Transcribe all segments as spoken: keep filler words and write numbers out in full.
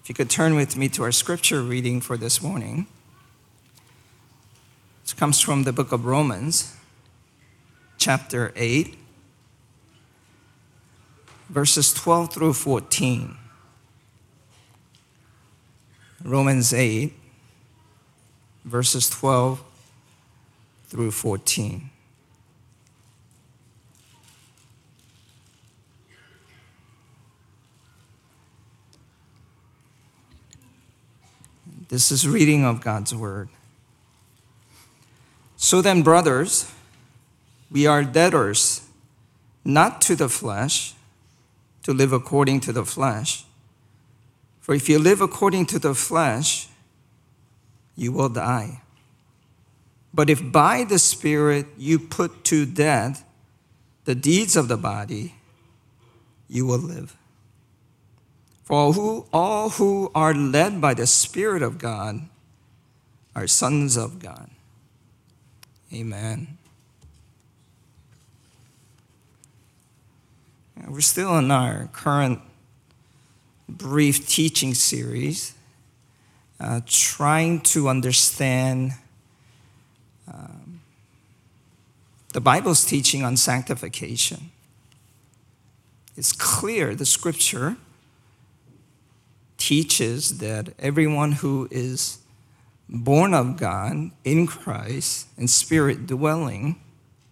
you could turn with me to our scripture reading for this morning. It comes from the book of Romans, chapter eight, verses twelve through fourteen. Romans eight, verses twelve through fourteen. This is reading of God's word. So then, brothers, we are debtors, not to the flesh, to live according to the flesh. For if you live according to the flesh, you will die. But if by the Spirit you put to death the deeds of the body, you will live. For all who, all who are led by the Spirit of God are sons of God. Amen. We're still in our current brief teaching series, uh, trying to understand um, the Bible's teaching on sanctification. It's clear the scripture teaches that everyone who is born of God in Christ and Spirit dwelling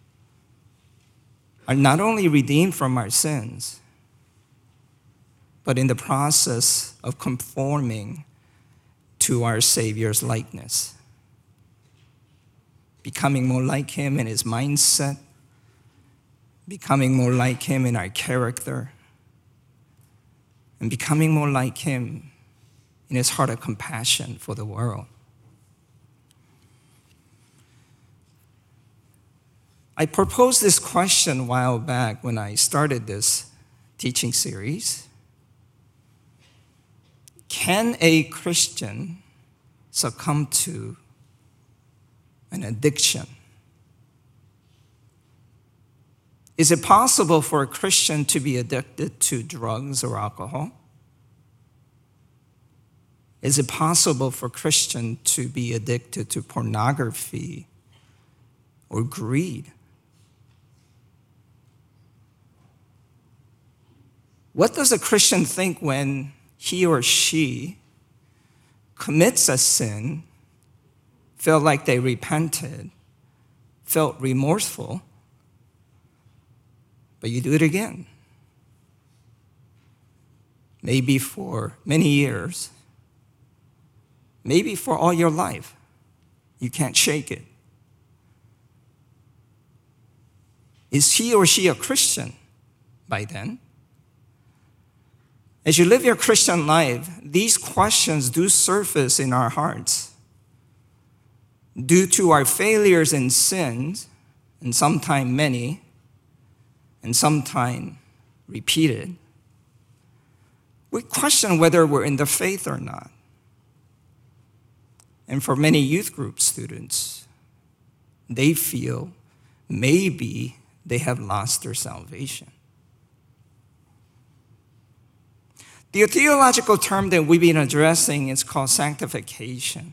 are not only redeemed from our sins, but in the process of conforming to our Savior's likeness, becoming more like Him in His mindset, becoming more like Him in our character, and becoming more like Him in His heart of compassion for the world. I proposed this question a while back when I started this teaching series. Can a Christian succumb to an addiction? Is it possible for a Christian to be addicted to drugs or alcohol? Is it possible for a Christian to be addicted to pornography or greed? What does a Christian think when he or she commits a sin, felt like they repented, felt remorseful, but you do it again? Maybe for many years, maybe for all your life. You can't shake it. Is he or she a Christian by then? As you live your Christian life, these questions do surface in our hearts. Due to our failures and sins, and sometimes many, and sometimes repeated, we question whether we're in the faith or not. And for many youth group students, they feel maybe they have lost their salvation. The theological term that we've been addressing is called sanctification.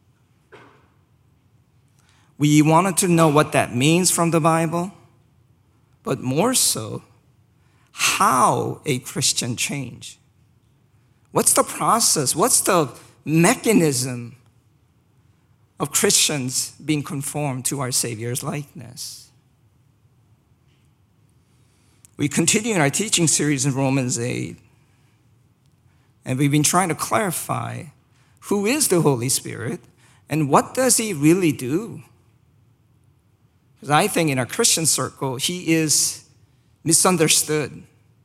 We wanted to know what that means from the Bible, but more so, how a Christian change. What's the process? What's the mechanism of Christians being conformed to our Savior's likeness? We continue in our teaching series in Romans eight. And we've been trying to clarify who is the Holy Spirit and what does He really do? Because I think in our Christian circle, He is misunderstood.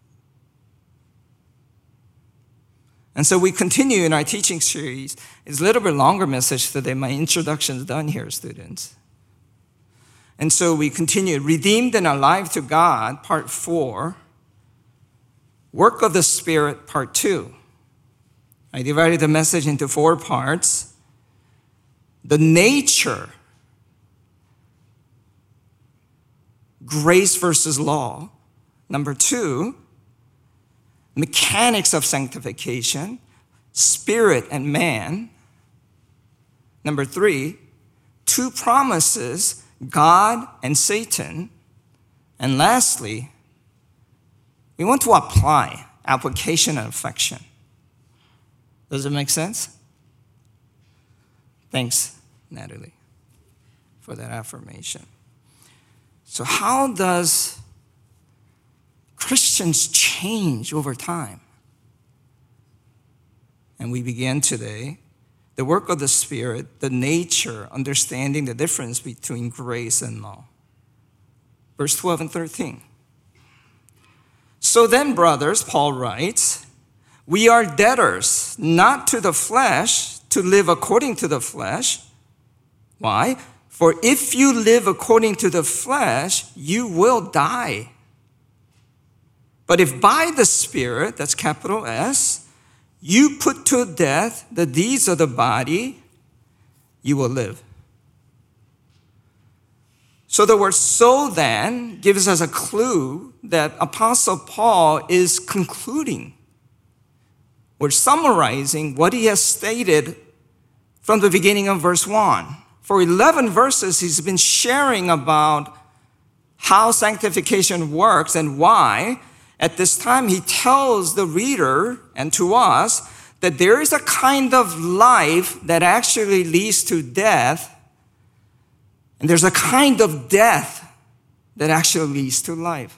And so we continue in our teaching series. It's a little bit longer message today. My introduction is done here, students. And so we continue. Redeemed and alive to God, part four. Work of the Spirit, part two. I divided the message into four parts. The nature, grace versus law. Number two, mechanics of sanctification. spirit and man. Number three, two promises, God and Satan. And lastly, we want to apply application and affection. Does it make sense? Thanks, Natalie, for that affirmation. So how does Christians change over time? And we begin today, the work of the Spirit, the nature, understanding the difference between grace and law. Verse twelve and thirteen. So then, brothers, Paul writes, we are debtors, not to the flesh, to live according to the flesh. Why? For if you live according to the flesh, you will die. But if by the Spirit, that's capital S, you put to death the deeds of the body, you will live. So the word so then gives us a clue that Apostle Paul is concluding or summarizing what he has stated from the beginning of verse one. For eleven verses, he's been sharing about how sanctification works and why. At this time, he tells the reader and to us that there is a kind of life that actually leads to death, and there's a kind of death that actually leads to life.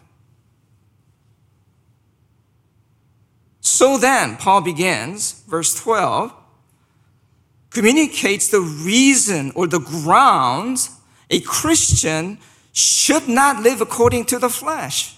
So then, Paul begins, verse twelve, communicates the reason or the grounds a Christian should not live according to the flesh.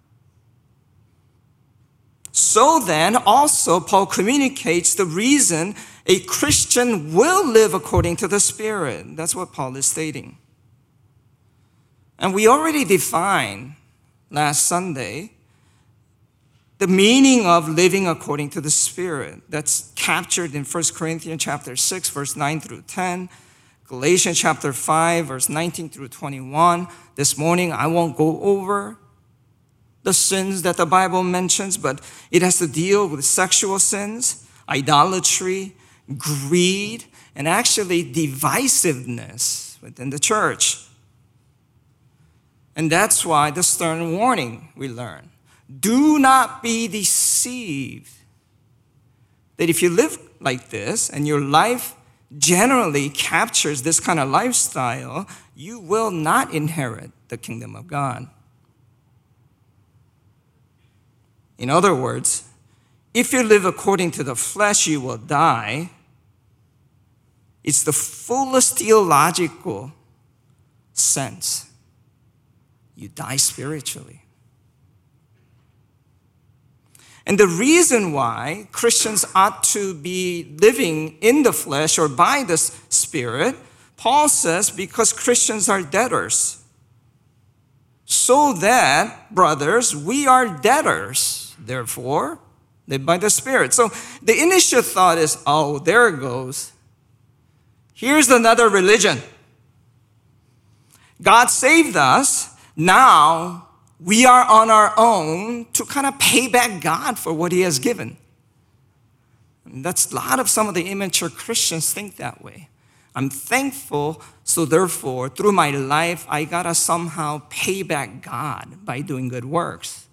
So then, also, Paul communicates the reason a Christian will live according to the Spirit. That's what Paul is stating. And we already defined last Sunday the meaning of living according to the Spirit. That's captured in First Corinthians chapter six, verse nine through ten, Galatians chapter five, verse nineteen through twenty-one. This morning, I won't go over the sins that the Bible mentions, but it has to deal with sexual sins, idolatry, greed, and actually divisiveness within the church. And that's why the stern warning we learn. Do not be deceived. That if you live like this and your life generally captures this kind of lifestyle, you will not inherit the kingdom of God. In other words, if you live according to the flesh, you will die. It's the fullest theological sense. You die spiritually. And the reason why Christians ought to be living in the flesh or by the Spirit, Paul says, because Christians are debtors. So that, brothers, we are debtors. Therefore, live by the Spirit. So the initial thought is, oh, there it goes. Here's another religion. God saved us. Now we are on our own to kind of pay back God for what He has given. And that's a lot of some of the immature Christians think that way. I'm thankful, so therefore, through my life, I gotta somehow pay back God by doing good works.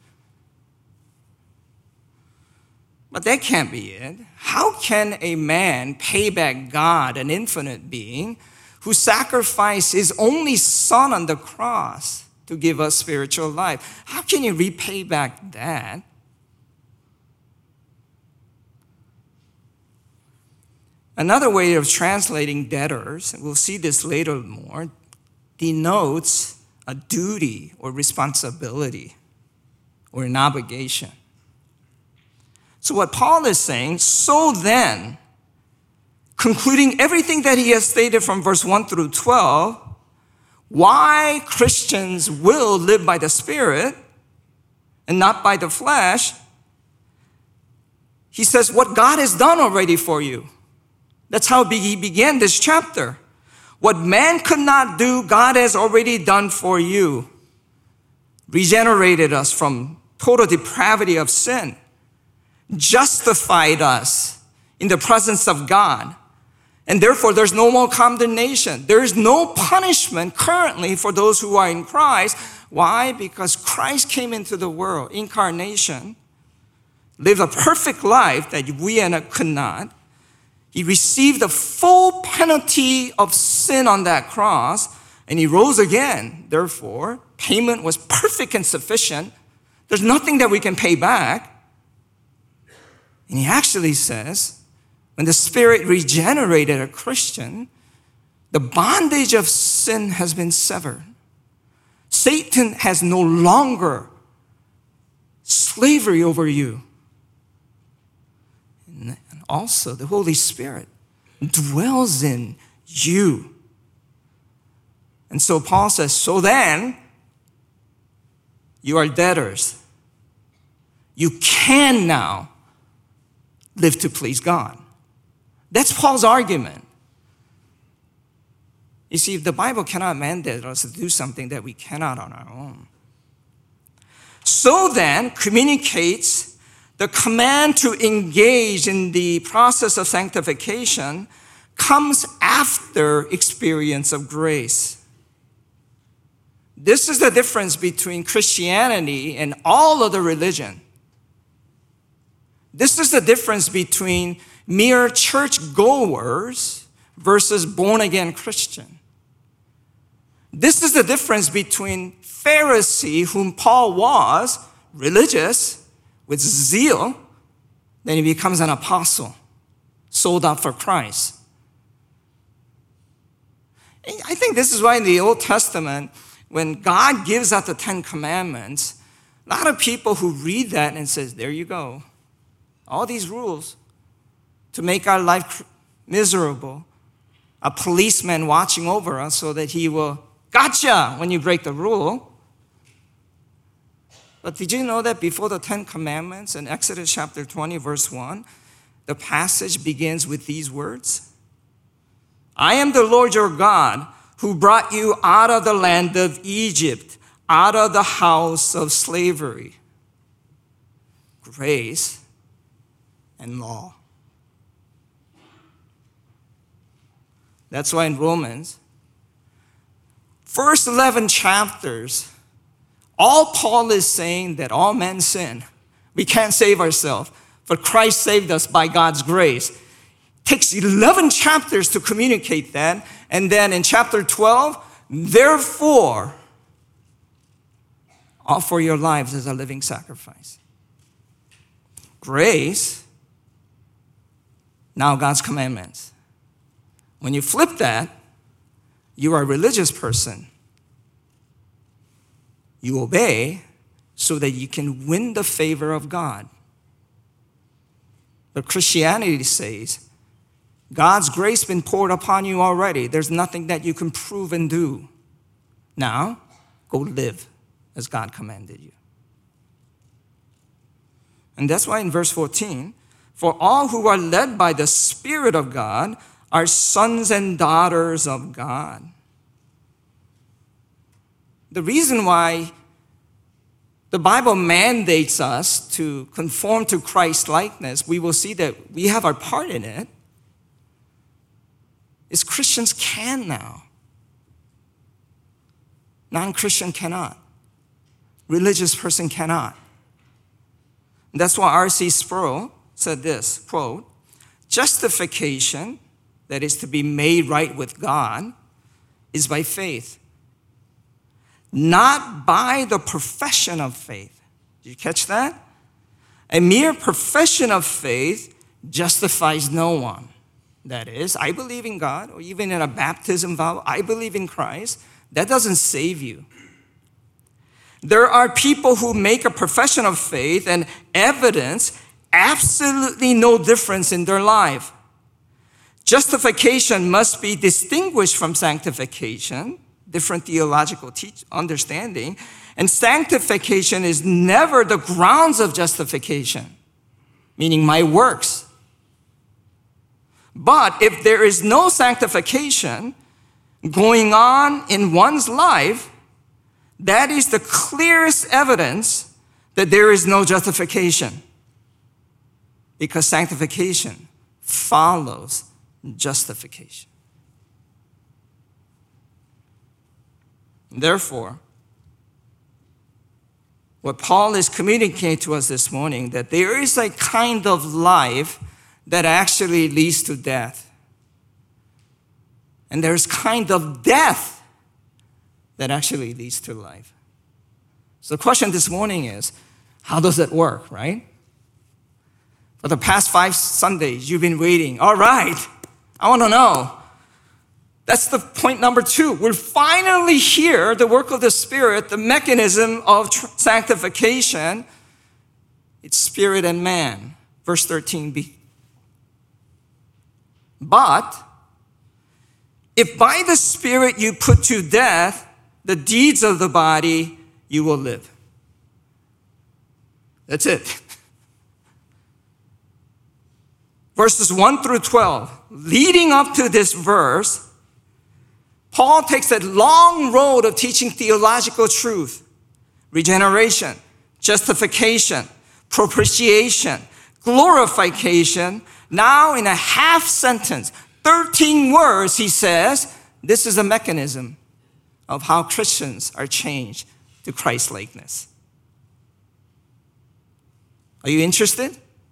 But that can't be it. How can a man pay back God, an infinite being, who sacrificed His only Son on the cross to give us spiritual life? How can you repay back that? Another way of translating debtors, and we'll see this later more, denotes a duty or responsibility or an obligation. So what Paul is saying, so then, concluding everything that he has stated from verse one through twelve, why Christians will live by the Spirit and not by the flesh, he says, what God has done already for you. That's how he began this chapter. What man could not do, God has already done for you. Regenerated us from total depravity of sin. Justified us in the presence of God. And therefore, there's no more condemnation. There is no punishment currently for those who are in Christ. Why? Because Christ came into the world, incarnation, lived a perfect life that we could not. He received the full penalty of sin on that cross, and he rose again. Therefore, payment was perfect and sufficient. There's nothing that we can pay back. And he actually says, when the Spirit regenerated a Christian, the bondage of sin has been severed. Satan has no longer slavery over you. And also, the Holy Spirit dwells in you. And so Paul says, so then, you are debtors. You can now live to please God. That's Paul's argument. You see, the Bible cannot mandate us to do something that we cannot on our own. So then, communicates the command to engage in the process of sanctification comes after experience of grace. This is the difference between Christianity and all other religion. This is the difference between mere church-goers versus born-again Christian. This is the difference between Pharisee, whom Paul was, religious, with zeal, then he becomes an apostle, sold out for Christ. I think this is why in the Old Testament, when God gives out the Ten Commandments, a lot of people who read that and says, there you go. All these rules to make our life miserable. A policeman watching over us so that he will, gotcha, when you break the rule. But did you know that before the Ten Commandments in Exodus chapter twenty, verse one, the passage begins with these words? I am the Lord your God who brought you out of the land of Egypt, out of the house of slavery. Grace and law. That's why in Romans, first eleven chapters, all Paul is saying that all men sin. We can't save ourselves, but Christ saved us by God's grace. It takes eleven chapters to communicate that. And then in chapter twelve, therefore, offer your lives as a living sacrifice. Grace, now God's commandments. When you flip that, you are a religious person. You obey so that you can win the favor of God. But Christianity says, God's grace has been poured upon you already. There's nothing that you can prove and do. Now, go live as God commanded you. And that's why in verse fourteen, for all who are led by the Spirit of God are sons and daughters of God. The reason why the Bible mandates us to conform to Christ's likeness, we will see that we have our part in it, is Christians can now. Non-Christian cannot. Religious person cannot. And that's why R C Sproul said this, quote, justification, that is to be made right with God, is by faith, not by the profession of faith. Did you catch that? A mere profession of faith justifies no one. That is, I believe in God, or even in a baptism vow, I believe in Christ. That doesn't save you. There are people who make a profession of faith and evidence absolutely no difference in their life. Justification must be distinguished from sanctification, different theological teach, understanding, and sanctification is never the grounds of justification, meaning my works. But if there is no sanctification going on in one's life, that is the clearest evidence that there is no justification. Because sanctification follows justification. Therefore, what Paul is communicating to us this morning, that there is a kind of life that actually leads to death. And there's kind of death that actually leads to life. So the question this morning is, how does it work, right? For the past five Sundays, you've been waiting. All right, I want to know. That's the point number two. We'll finally hear the work of the Spirit, the mechanism of sanctification. It's spirit and man. Verse thirteen b. But if by the Spirit you put to death the deeds of the body, you will live. That's it. Verses one through twelve, leading up to this verse, Paul takes a long road of teaching theological truth, regeneration, justification, propitiation, glorification. Now in a half sentence, thirteen words, he says, this is a mechanism of how Christians are changed to Christ-likeness. Are you interested?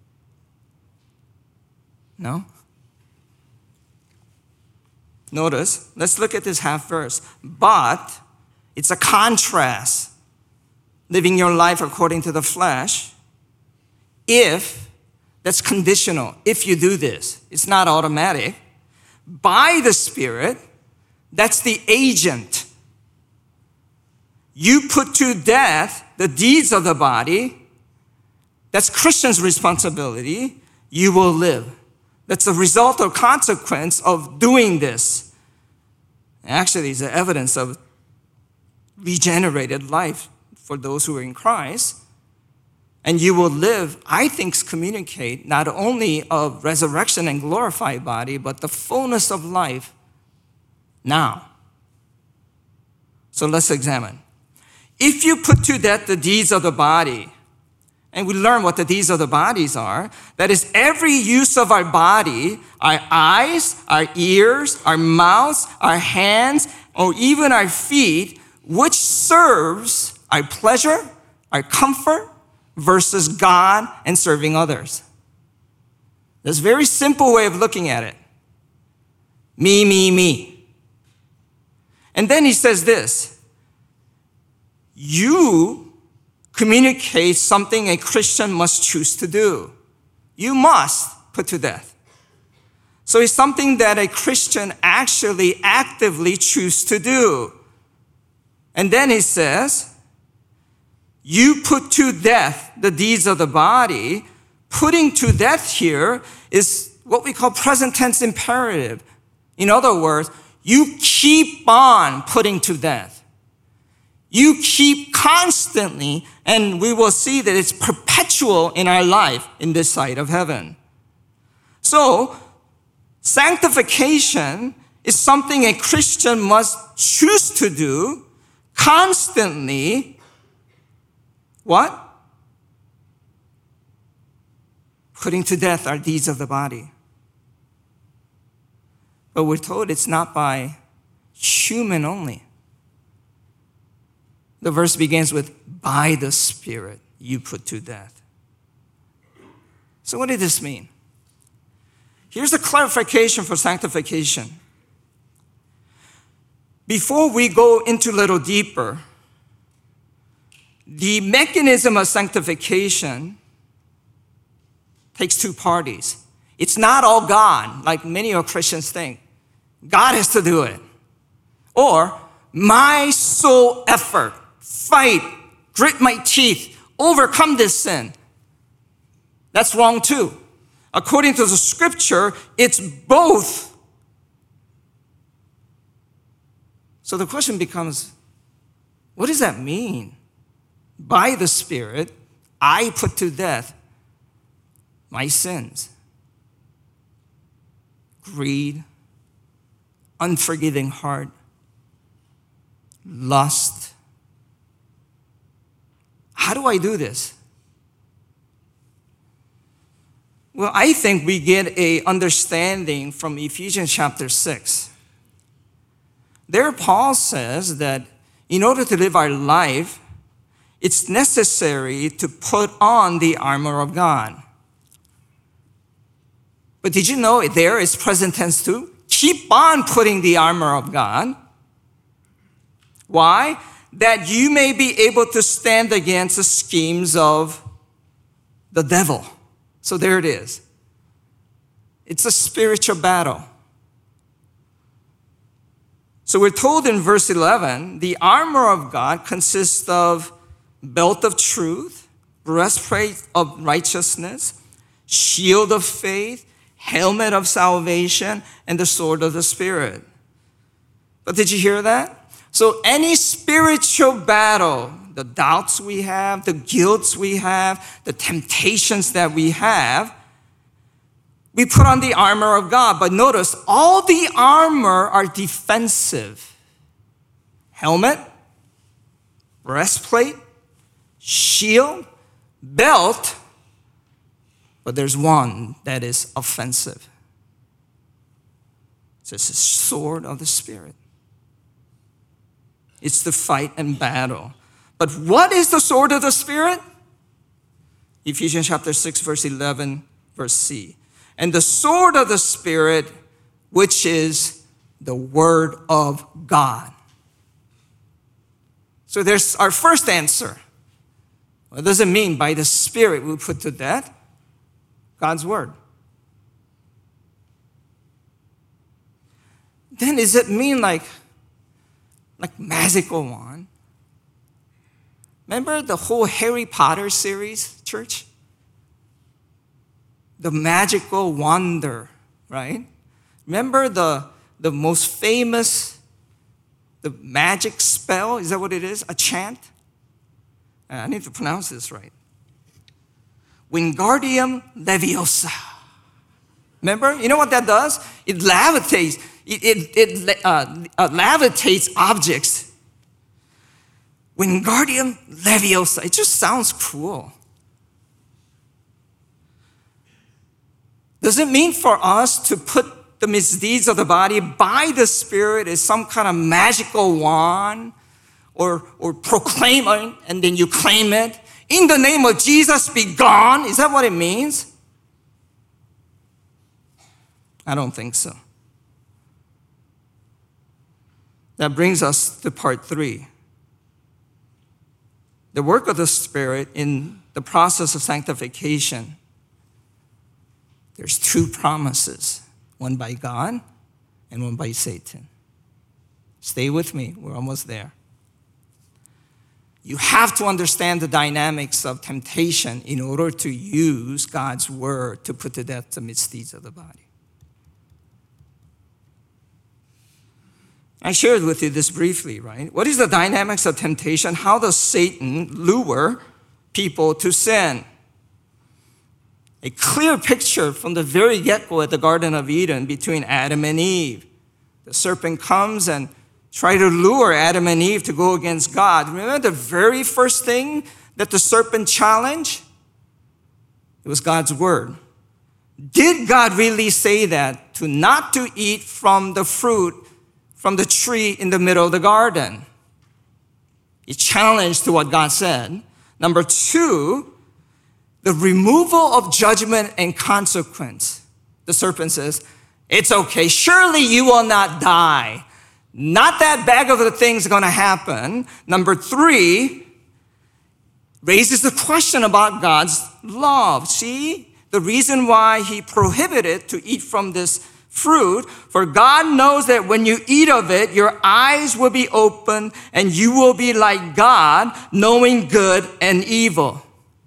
No? Notice, let's look at this half verse. But it's a contrast, living your life according to the flesh. If, that's conditional. If you do this, it's not automatic. By the Spirit, that's the agent. You put to death the deeds of the body. That's Christians' responsibility. You will live. That's a result or consequence of doing this. Actually, it's the evidence of regenerated life for those who are in Christ. And you will live, I think, communicate not only of resurrection and glorified body, but the fullness of life now. So let's examine. If you put to death the deeds of the body, and we learn what the deeds of the bodies are, that is every use of our body, our eyes, our ears, our mouths, our hands, or even our feet, which serves our pleasure, our comfort, versus God and serving others. There's a very simple way of looking at it. Me, me, me. And then he says this, you communicate something a Christian must choose to do. You must put to death. So it's something that a Christian actually actively chooses to do. And then he says, you put to death the deeds of the body. Putting to death here is what we call present tense imperative. In other words, you keep on putting to death. You keep constantly, and we will see that it's perpetual in our life in this side of heaven. So, sanctification is something a Christian must choose to do constantly. What? Putting to death our deeds of the body. But we're told it's not by human only. The verse begins with, by the Spirit you put to death. So what did this mean? Here's a clarification for sanctification. Before we go into a little deeper, the mechanism of sanctification takes two parties. It's not all God, like many of Christians think. God has to do it. Or my sole effort, fight, grit my teeth, overcome this sin. That's wrong too. According to the scripture, it's both. So the question becomes, what does that mean? By the Spirit, I put to death my sins. Greed, unforgiving heart, lust. How do I do this? Well, I think we get a understanding from Ephesians chapter six. There, Paul says that in order to live our life, it's necessary to put on the armor of God. But did you know there is present tense too? Keep on putting the armor of God. Why? That you may be able to stand against the schemes of the devil. So there it is. It's a spiritual battle. So we're told in verse eleven, the armor of God consists of belt of truth, breastplate of righteousness, shield of faith, helmet of salvation, and the sword of the Spirit. But did you hear that? So any spiritual battle, the doubts we have, the guilts we have, the temptations that we have, we put on the armor of God. But notice, all the armor are defensive. Helmet, breastplate, shield, belt, but there's one that is offensive. It's the sword of the Spirit. It's the fight and battle. But what is the sword of the Spirit? Ephesians chapter six, verse eleven, verse C. And the sword of the Spirit, which is the word of God. So there's our first answer. What does it mean by the Spirit we put to death? God's word. Then does it mean like, like magical wand? Remember the whole Harry Potter series, church? The magical wonder, right? Remember the, the most famous, the magic spell? Is that what it is? A chant? I need to pronounce this right. Wingardium Leviosa. Remember? You know what that does? It levitates. It, it, it uh, uh, levitates objects. Wingardium Leviosa. It just sounds cool. Does it mean for us to put the misdeeds of the body by the Spirit as some kind of magical wand or, or proclaim it and then you claim it? In the name of Jesus, be gone. Is that what it means? I don't think so. That brings us to part three. The work of the Spirit in the process of sanctification. There's two promises, one by God and one by Satan. Stay with me, we're almost there. You have to understand the dynamics of temptation in order to use God's word to put to death the misdeeds of the body. I shared with you this briefly, right? What is the dynamics of temptation? How does Satan lure people to sin? A clear picture from the very get-go at the Garden of Eden between Adam and Eve. The serpent comes and tries to lure Adam and Eve to go against God. Remember the very first thing that the serpent challenged? It was God's word. Did God really say that? To not to eat from the fruit from the tree in the middle of the garden. He challenged to what God said. Number two, the removal of judgment and consequence. The serpent says, it's okay, surely you will not die. Not that bad of a thing's gonna happen. Number three, raises the question about God's love. See, the reason why he prohibited to eat from this fruit, for God knows that when you eat of it, your eyes will be open and you will be like God, knowing good and evil.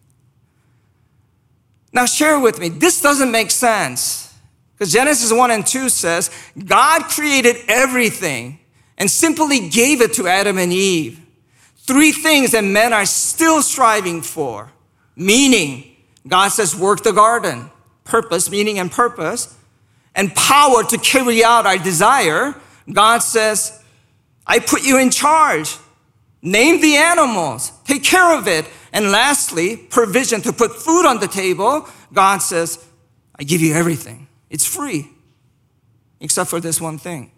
Now share with me, this doesn't make sense. Because Genesis one and two says, God created everything and simply gave it to Adam and Eve. Three things that men are still striving for. Meaning, God says, work the garden. Purpose, meaning and purpose. And power to carry out our desire. God says, I put you in charge. Name the animals. Take care of it. And lastly, provision to put food on the table. God says, I give you everything. It's free, except for this one thing.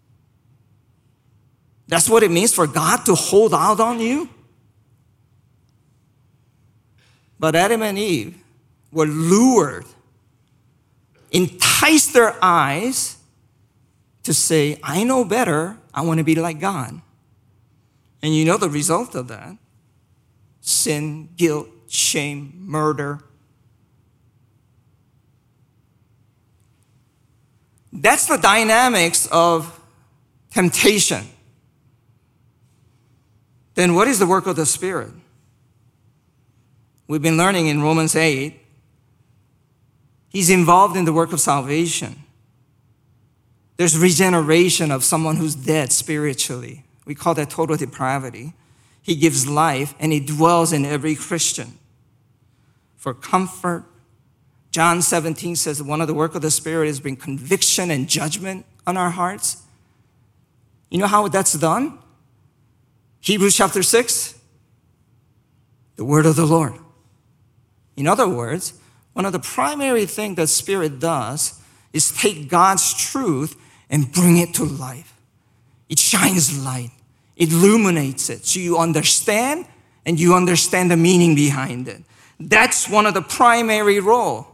That's what it means for God to hold out on you. But Adam and Eve were lured, enticed their eyes to say, I know better, I want to be like God. And you know the result of that? Sin, guilt, shame, murder. That's the dynamics of temptation. Then what is the work of the Spirit? We've been learning in Romans eight, He's involved in the work of salvation. There's regeneration of someone who's dead spiritually. We call that total depravity. He gives life, and He dwells in every Christian for comfort. John seventeen says one of the work of the Spirit is bring conviction and judgment on our hearts. You know how that's done? Hebrews chapter six, the word of the Lord. In other words, one of the primary things that Spirit does is take God's truth and bring it to life. It shines light. It illuminates it. So you understand, and you understand the meaning behind it. That's one of the primary roles.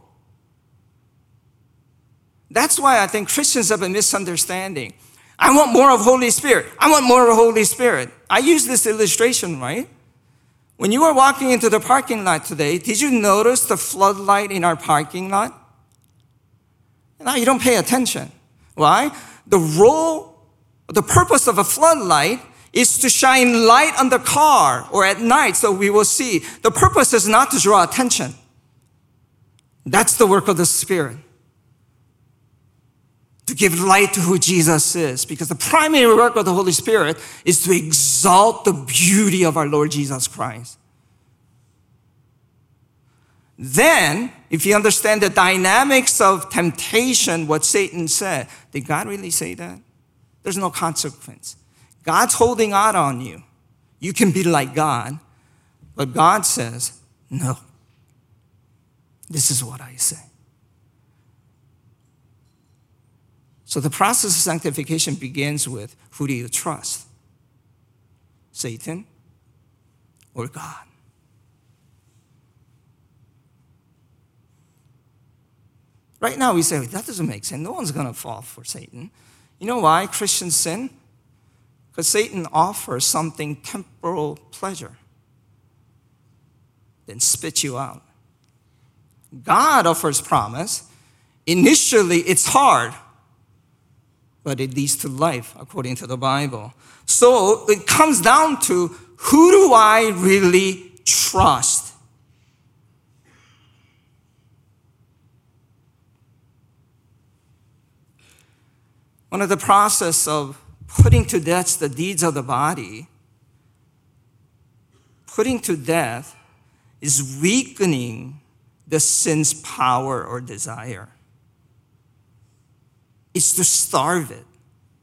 That's why I think Christians have a misunderstanding. I want more of Holy Spirit. I want more of Holy Spirit. I use this illustration, right? When you were walking into the parking lot today, did you notice the floodlight in our parking lot? Now you don't pay attention. Why? The role, the purpose of a floodlight is to shine light on the car or at night so we will see. The purpose is not to draw attention. That's the work of the Spirit. To give light to who Jesus is. Because the primary work of the Holy Spirit is to exalt the beauty of our Lord Jesus Christ. Then, if you understand the dynamics of temptation, what Satan said, did God really say that? There's no consequence. God's holding out on you. You can be like God. But God says, no. This is what I say. So the process of sanctification begins with, who do you trust? Satan or God? Right now we say, that doesn't make sense. No one's going to fall for Satan. You know why Christians sin? Because Satan offers something temporal pleasure, then spits you out. God offers promise. Initially, it's hard, but it leads to life, according to the Bible. So it comes down to, who do I really trust? One of the process of putting to death the deeds of the body, putting to death is weakening the sin's power or desire. It's to starve it.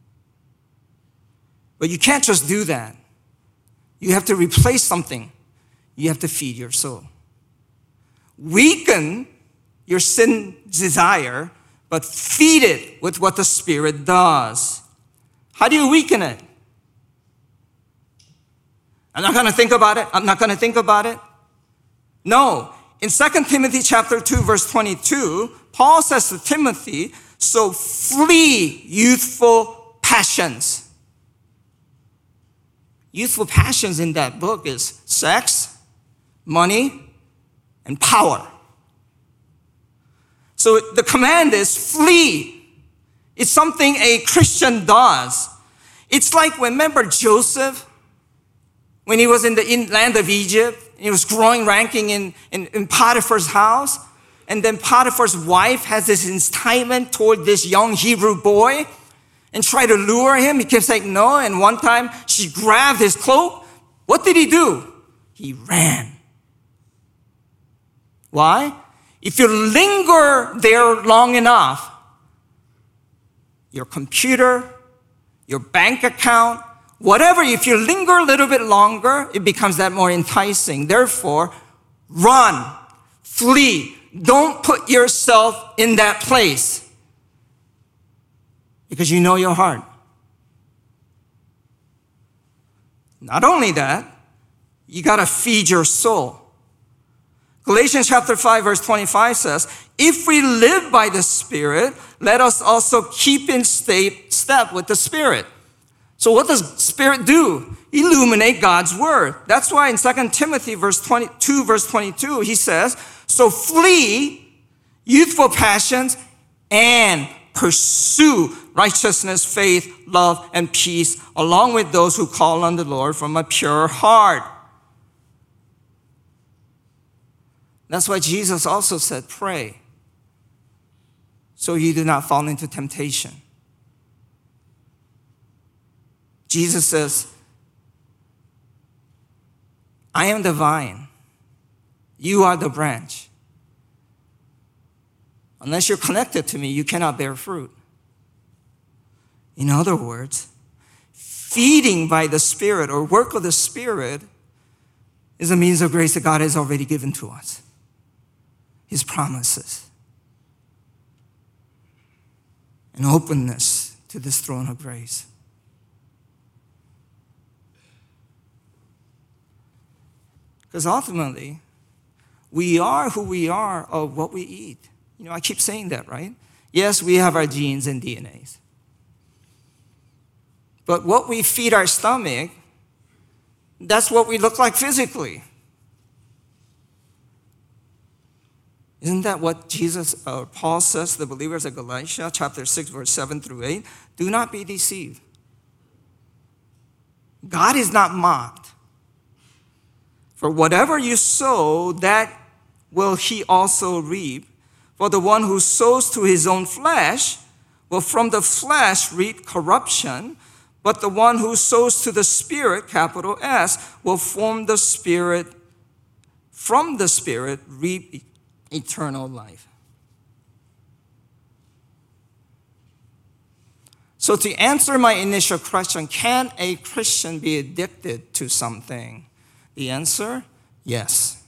But you can't just do that. You have to replace something. You have to feed your soul. Weaken your sin desire, but feed it with what the Spirit does. How do you weaken it? I'm not going to think about it. I'm not going to think about it. No. In Second Timothy chapter two, verse twenty-two, Paul says to Timothy, so flee youthful passions. Youthful passions in that book is sex, money, and power. So the command is flee. It's something a Christian does. It's like, remember Joseph, when he was in the land of Egypt, he was growing, ranking in, in, in Potiphar's house, and then Potiphar's wife has this incitement toward this young Hebrew boy and tried to lure him. He kept saying no, and one time she grabbed his cloak. What did he do? He ran. Why? If you linger there long enough, your computer, your bank account, whatever, if you linger a little bit longer, it becomes that more enticing. Therefore, run, flee, don't put yourself in that place because you know your heart. Not only that, you got to feed your soul. Galatians chapter five, verse twenty-five says, if we live by the Spirit, let us also keep in step with the Spirit. So what does Spirit do? Illuminate God's word. That's why in Second Timothy verse twenty-two, verse twenty-two, he says, so flee youthful passions and pursue righteousness, faith, love, and peace, along with those who call on the Lord from a pure heart. That's why Jesus also said, pray, so you do not fall into temptation. Jesus says, I am the vine, you are the branch. Unless you're connected to me, you cannot bear fruit. In other words, feeding by the Spirit or work of the Spirit is a means of grace that God has already given to us. His promises. An openness to this throne of grace. Because ultimately, we are who we are of what we eat. You know, I keep saying that, right? Yes, we have our genes and D N As. But what we feed our stomach, that's what we look like physically. Isn't that what Jesus, uh, Paul says to the believers at Galatians chapter six, verse seven through eight? Do not be deceived. God is not mocked. For whatever you sow, that will he also reap. For the one who sows to his own flesh will from the flesh reap corruption, but the one who sows to the Spirit, capital S, will from the Spirit, from the Spirit reap eternal life. So to answer my initial question, can a Christian be addicted to something? The answer, yes.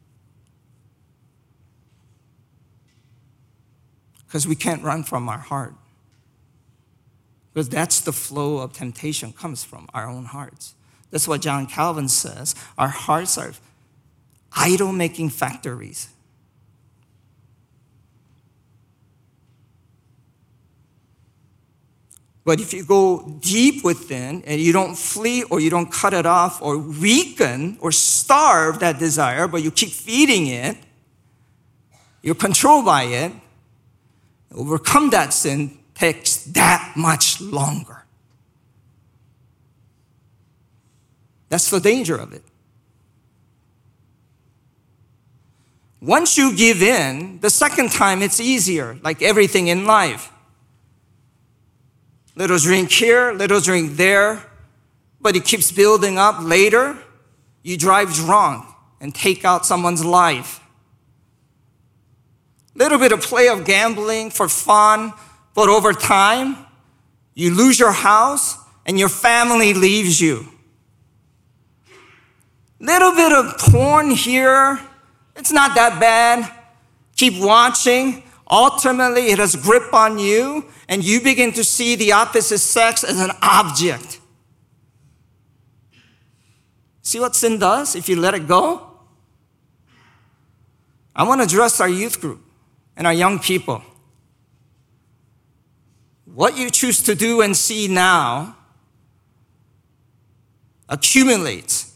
Because we can't run from our heart. Because that's the flow of temptation comes from our own hearts. That's what John Calvin says. Our hearts are idol-making factories. But if you go deep within and you don't flee or you don't cut it off or weaken or starve that desire, but you keep feeding it, you're controlled by it, overcome that sin takes that much longer. That's the danger of it. Once you give in, the second time it's easier, like everything in life. Little drink here, little drink there, but it keeps building up. Later, you drive drunk and take out someone's life. Little bit of play of gambling for fun, but over time, you lose your house and your family leaves you. Little bit of porn here, it's not that bad. Keep watching. Ultimately, it has grip on you, and you begin to see the opposite sex as an object. See what sin does if you let it go? I want to address our youth group and our young people. What you choose to do and see now accumulates.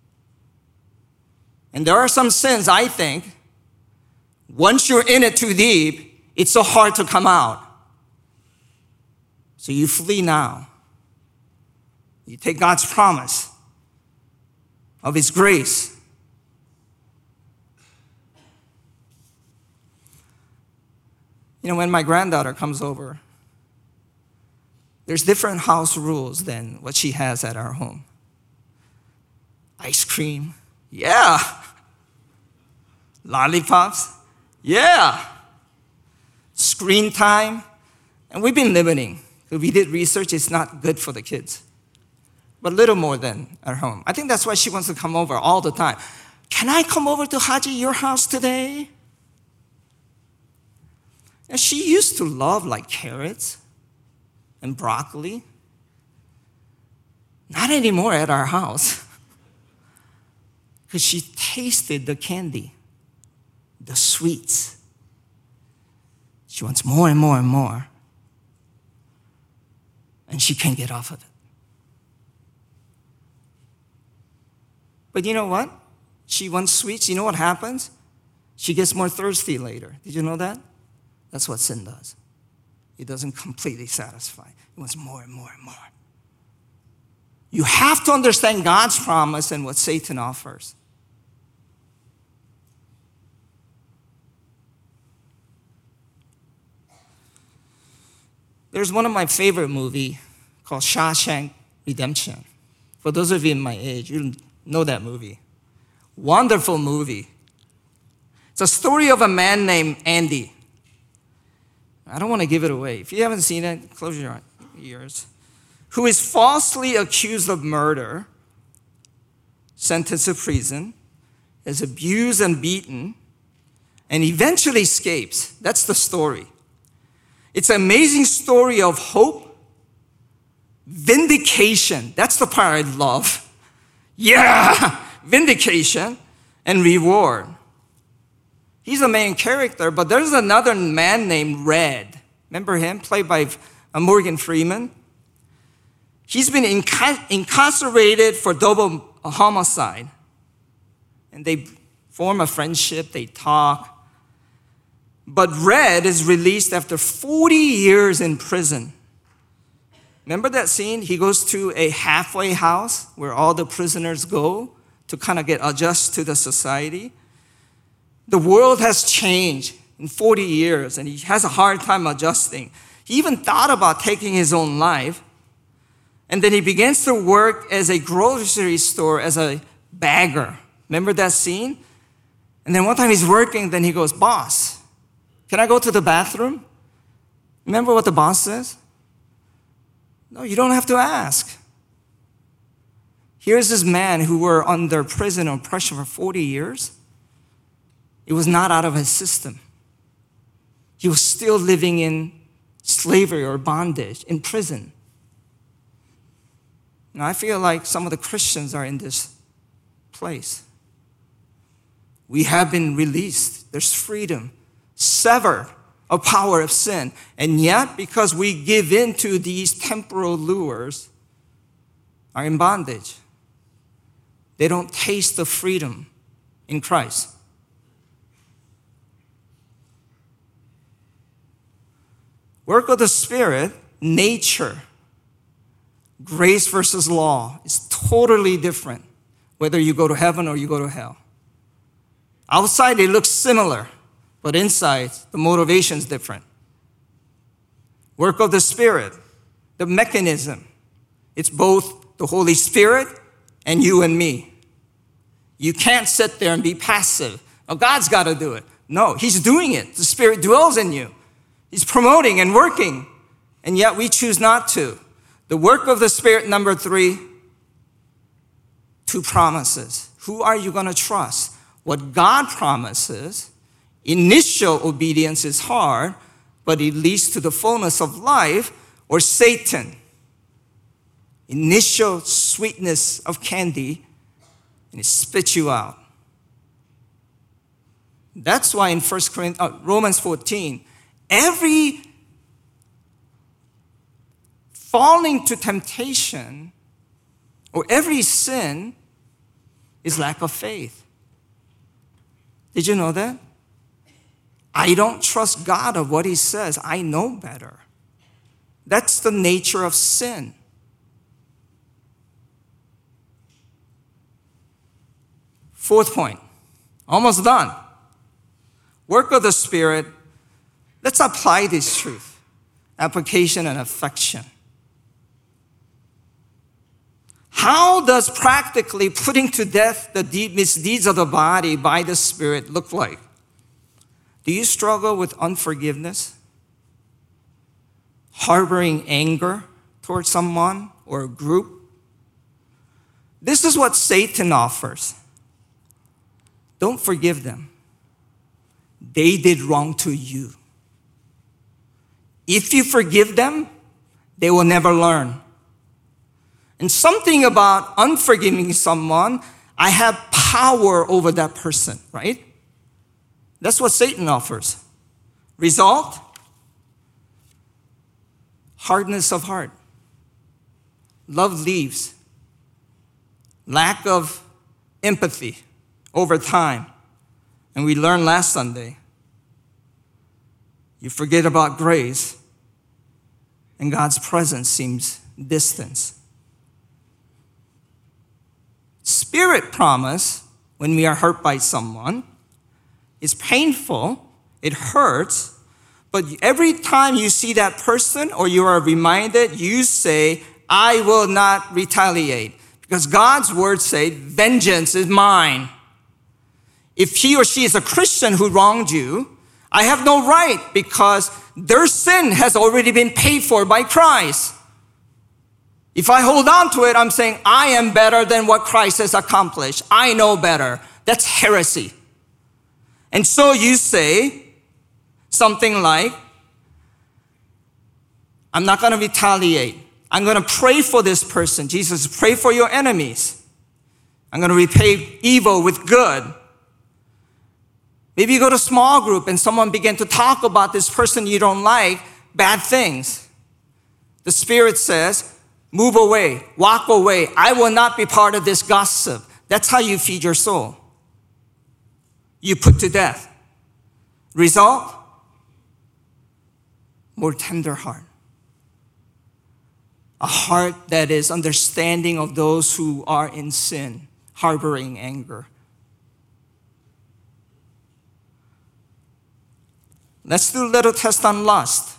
And there are some sins, I think, once you're in it too deep, it's so hard to come out. So you flee now. You take God's promise of His grace. You know, when my granddaughter comes over, there's different house rules than what she has at our home. Ice cream, yeah. Lollipops, yeah. Screen time, and we've been limiting. We did research, it's not good for the kids. But little more than at home. I think that's why she wants to come over all the time. Can I come over to Haji, your house today? And she used to love like carrots and broccoli. Not anymore at our house. Because she tasted the candy, the sweets. She wants more and more and more. And she can't get off of it. But you know what? She wants sweets. You know what happens? She gets more thirsty later. Did you know that? That's what sin does. It doesn't completely satisfy. It wants more and more and more. You have to understand God's promise and what Satan offers. There's one of my favorite movies called Shawshank Redemption. For those of you in my age, you know that movie. Wonderful movie. It's a story of a man named Andy. I don't want to give it away. If you haven't seen it, close your ears. Who is falsely accused of murder, sentenced to prison, is abused and beaten, and eventually escapes. That's the story. It's an amazing story of hope, vindication. That's the part I love. Yeah, vindication and reward. He's the main character, but there's another man named Red. Remember him? Played by Morgan Freeman. He's been inca- incarcerated for double homicide. And they form a friendship, they talk. But Red is released after forty years in prison. Remember that scene? He goes to a halfway house where all the prisoners go to kind of get adjusted to the society. The world has changed in forty years, and he has a hard time adjusting. He even thought about taking his own life. And then he begins to work as a grocery store as a bagger. Remember that scene? And then one time he's working, then he goes, "Boss, can I go to the bathroom?" Remember what the boss says? "No, you don't have to ask." Here's this man who were under prison oppression for forty years. It was not out of his system. He was still living in slavery or bondage, in prison. Now, I feel like some of the Christians are in this place. We have been released. There's freedom, severed of power of sin. And yet, because we give in to these temporal lures, are in bondage. They don't taste the freedom in Christ. Work of the Spirit, nature, grace versus law is totally different, whether you go to heaven or you go to hell. Outside, it looks similar, but inside, the motivation is different. Work of the Spirit, the mechanism, it's both the Holy Spirit and you and me. You can't sit there and be passive. Oh, God's got to do it. No, He's doing it. The Spirit dwells in you. He's promoting and working, and yet we choose not to. The work of the Spirit, number three, two promises. Who are you going to trust? What God promises, initial obedience is hard, but it leads to the fullness of life, or Satan. Initial sweetness of candy, and it spits you out. That's why in First Corinthians, uh, Romans fourteen, every falling to temptation or every sin is lack of faith. Did you know that? I don't trust God of what He says. I know better. That's the nature of sin. Fourth point, almost done. Work of the Spirit. Let's apply this truth. Application and affection. How does practically putting to death the misdeeds of the body by the Spirit look like? Do you struggle with unforgiveness? Harboring anger towards someone or a group? This is what Satan offers. Don't forgive them. They did wrong to you. If you forgive them, they will never learn. And something about unforgiving someone, I have power over that person, right? That's what Satan offers. Result? Hardness of heart. Love leaves. Lack of empathy over time. And we learned last Sunday, you forget about grace, and God's presence seems distant. Spirit promise, when we are hurt by someone, is painful, it hurts, but every time you see that person or you are reminded, you say, I will not retaliate. Because God's words say, vengeance is mine. If he or she is a Christian who wronged you, I have no right because their sin has already been paid for by Christ. If I hold on to it, I'm saying I am better than what Christ has accomplished. I know better. That's heresy. And so you say something like, I'm not going to retaliate. I'm going to pray for this person. Jesus, pray for your enemies. I'm going to repay evil with good. Maybe you go to a small group and someone begin to talk about this person you don't like, bad things. The Spirit says, move away, walk away. I will not be part of this gossip. That's how you feed your soul. You put to death. Result? More tender heart. A heart that is understanding of those who are in sin, harboring anger. Let's do a little test on lust.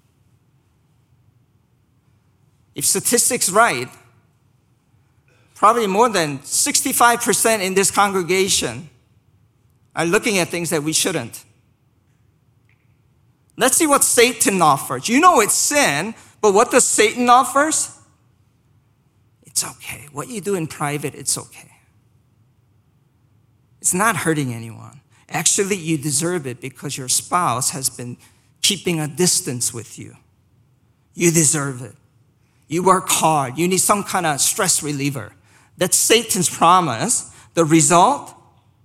If statistics right, probably more than sixty-five percent in this congregation are looking at things that we shouldn't. Let's see what Satan offers. You know it's sin, but what does Satan offers? It's okay. What you do in private, it's okay. It's not hurting anyone. Actually, you deserve it because your spouse has been keeping a distance with you. You deserve it. You work hard. You need some kind of stress reliever. That's Satan's promise. The result?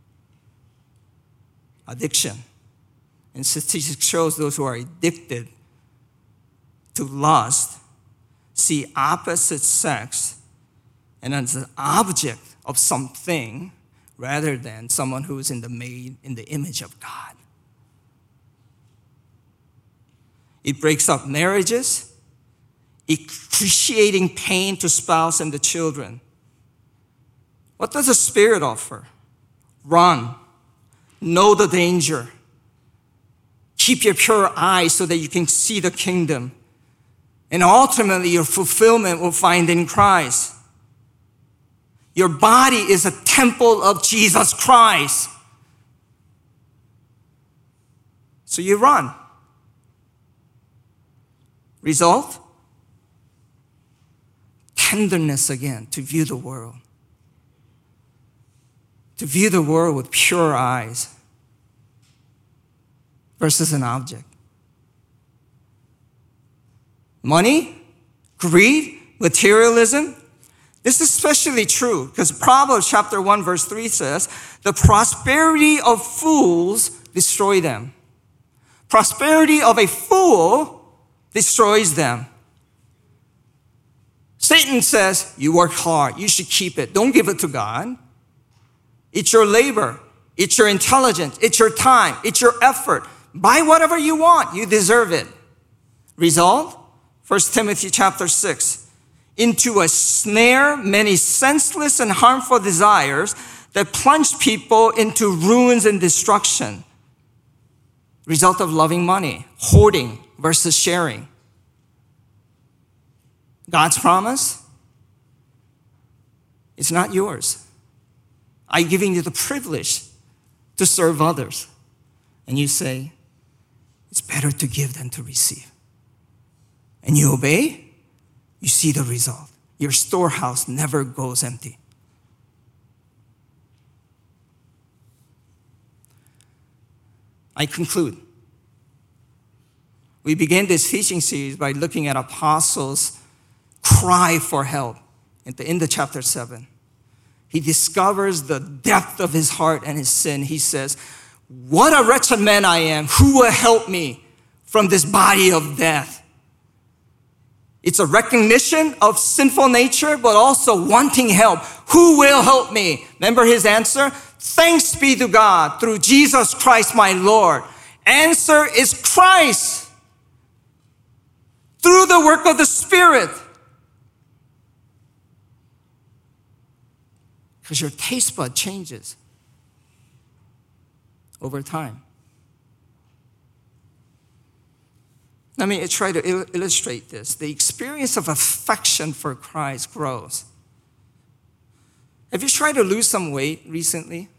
Addiction. And statistics shows those who are addicted to lust see opposite sex and as an object of something rather than someone who is in the made in the image of God. It breaks up marriages, excruciating pain to spouse and the children. What does the Spirit offer? Run. Know the danger. Keep your pure eyes so that you can see the kingdom. And ultimately, your fulfillment will find in Christ. Your body is a temple of Jesus Christ. So you run. Result? Tenderness again, to view the world. To view the world with pure eyes versus an object. Money, greed, materialism. This is especially true because Proverbs chapter one verse three says, the prosperity of fools destroy them. Prosperity of a fool destroys them. Satan says, you work hard, you should keep it. Don't give it to God. It's your labor, it's your intelligence, it's your time, it's your effort. Buy whatever you want, you deserve it. Result? First Timothy chapter six. Into a snare, many senseless and harmful desires that plunge people into ruins and destruction. Result of loving money, hoarding versus sharing. God's promise, it's not yours. I'm giving you the privilege to serve others. And you say, it's better to give than to receive. And you obey, you see the result. Your storehouse never goes empty. I conclude. We began this teaching series by looking at apostles' cry for help at the end of chapter seven. He discovers the depth of his heart and his sin. He says, what a wretched man I am. Who will help me from this body of death? It's a recognition of sinful nature, but also wanting help. Who will help me? Remember his answer? Thanks be to God through Jesus Christ my Lord. Answer is Christ. Through the work of the Spirit. Because your taste bud changes over time. Let me try to il- illustrate this. The experience of affection for Christ grows. Have you tried to lose some weight recently?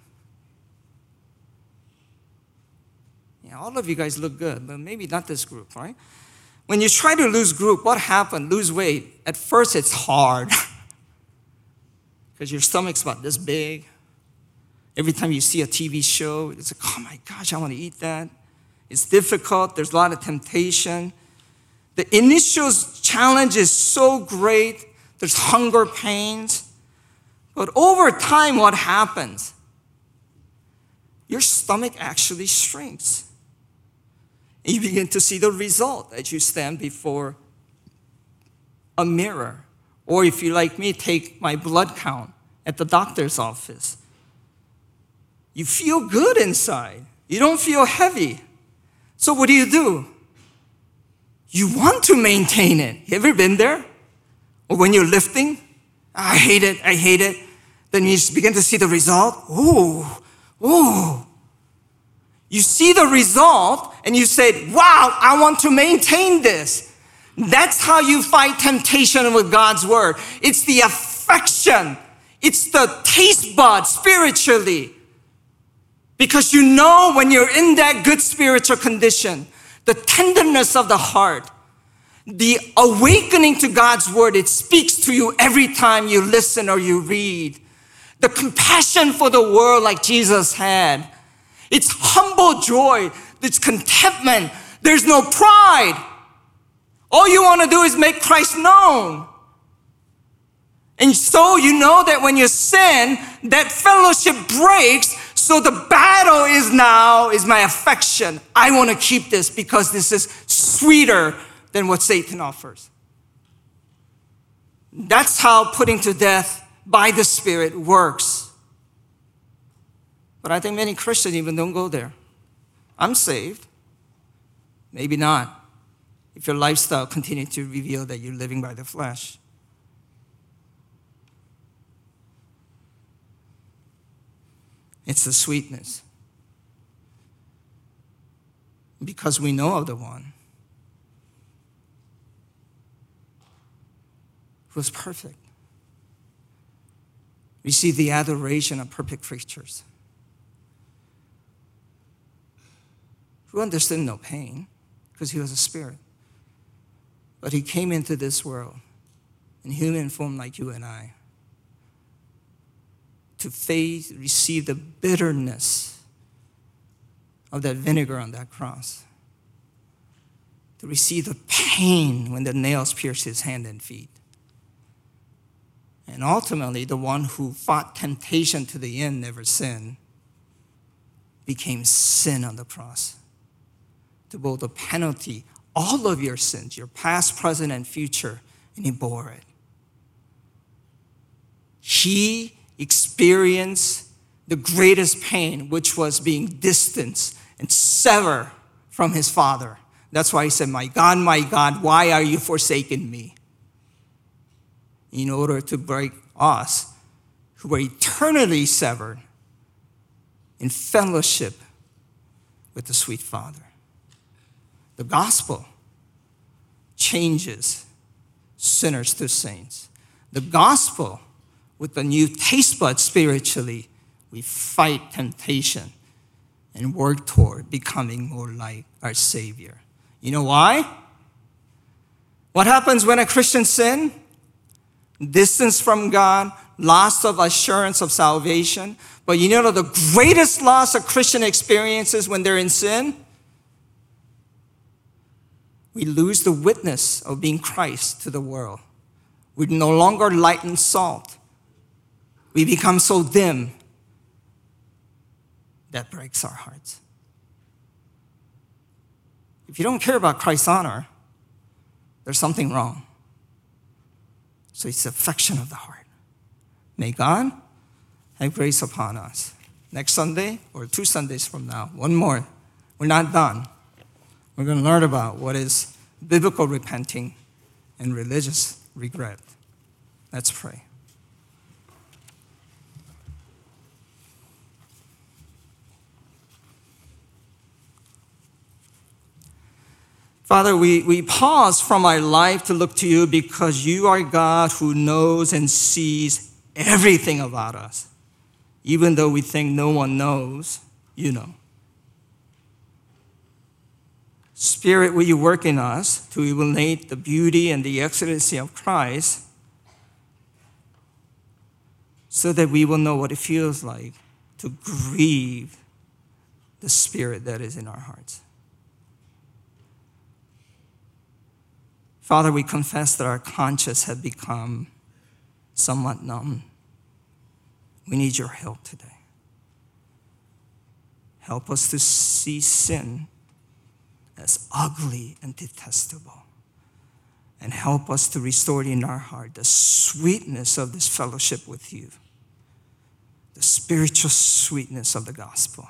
Yeah, all of you guys look good, but maybe not this group, right? When you try to lose group, what happened? Lose weight. At first, it's hard because your stomach's about this big. Every time you see a T V show, it's like, oh my gosh, I want to eat that. It's difficult. There's a lot of temptation. The initial challenge is so great. There's hunger pains. But over time, what happens? Your stomach actually shrinks. And you begin to see the result as you stand before a mirror. Or if you, like me, take my blood count at the doctor's office. You feel good inside. You don't feel heavy. So what do you do? You want to maintain it. You ever been there? Or when you're lifting, I hate it, I hate it. Then you begin to see the result. Ooh, ooh. You see the result and you say, wow, I want to maintain this. That's how you fight temptation with God's word. It's the affection. It's the taste bud spiritually. Because you know when you're in that good spiritual condition, the tenderness of the heart, the awakening to God's word, it speaks to you every time you listen or you read. The compassion for the world like Jesus had. It's humble joy. It's contentment. There's no pride. All you want to do is make Christ known. And so you know that when you sin, that fellowship breaks. So the battle is now, is my affection. I want to keep this because this is sweeter than what Satan offers. That's how putting to death by the Spirit works. But I think many Christians even don't go there. I'm saved. Maybe not. If your lifestyle continues to reveal that you're living by the flesh. It's the sweetness. Because we know of the one who is perfect. Receive the adoration of perfect creatures who understood no pain because he was a spirit. But he came into this world in human form like you and I to face, receive the bitterness of that vinegar on that cross, to receive the pain when the nails pierced his hand and feet. And ultimately, the one who fought temptation to the end, never sinned, became sin on the cross to bear the penalty, all of your sins, your past, present, and future, and he bore it. He experienced the greatest pain, which was being distanced and severed from his Father. That's why he said, my God, my God, why are you forsaking me? In order to break us, who were eternally severed, in fellowship with the sweet Father. The gospel changes sinners to saints. The gospel, with the new taste bud spiritually, we fight temptation and work toward becoming more like our Savior. You know why? What happens when a Christian sins? Distance from God, loss of assurance of salvation. But you know the greatest loss a Christian experiences when they're in sin? we lose the witness of being Christ to the world. We're no longer light and salt. We become so dim that breaks our hearts. If you don't care about Christ's honor, there's something wrong. So it's the affection of the heart. May God have grace upon us. Next Sunday, or two Sundays from now, one more. We're not done. We're going to learn about what is biblical repenting and religious regret. Let's pray. Father, we, we pause from our life to look to you because you are God who knows and sees everything about us. Even though we think no one knows, you know. Spirit, will you work in us to illuminate the beauty and the excellency of Christ so that we will know what it feels like to grieve the Spirit that is in our hearts. Father, we confess that our conscience has become somewhat numb. We need your help today. Help us to see sin as ugly and detestable. And help us to restore in our heart the sweetness of this fellowship with you, the spiritual sweetness of the gospel.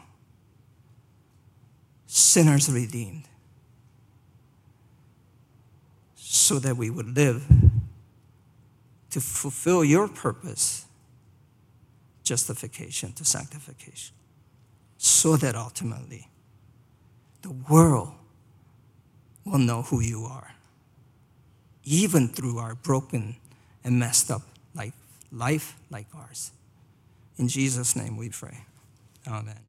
Sinners redeemed, so that we would live to fulfill your purpose, justification to sanctification, so that ultimately the world will know who you are, even through our broken and messed up life, life like ours. In Jesus' name we pray. Amen.